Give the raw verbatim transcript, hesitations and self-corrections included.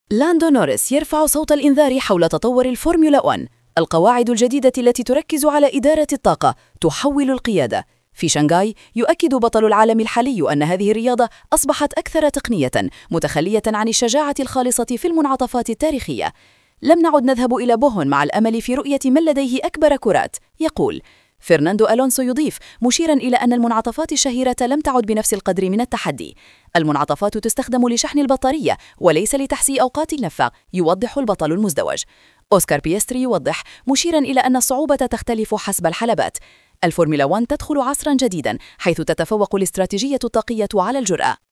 لاندو نوريس يرفع صوت الإنذار حول تطور الفورمولا واحد. القواعد الجديدة التي تركز على إدارة الطاقة تحول القيادة. في شنغهاي يؤكد بطل العالم الحالي أن هذه الرياضة أصبحت أكثر تقنية، متخلية عن الشجاعة الخالصة في المنعطفات التاريخية. لم نعد نذهب إلى بوهون مع الأمل في رؤية من لديه أكبر كرات، يقول. فرناندو ألونسو يضيف مشيرا إلى أن المنعطفات الشهيرة لم تعد بنفس القدر من التحدي. المنعطفات تستخدم لشحن البطارية وليس لتحسي أوقات النفق، يوضح البطل المزدوج. أوسكار بيستري يوضح مشيرا إلى أن الصعوبة تختلف حسب الحلبات. الفورمولا واحد تدخل عصرا جديدا حيث تتفوق الاستراتيجية الطاقية على الجرأة.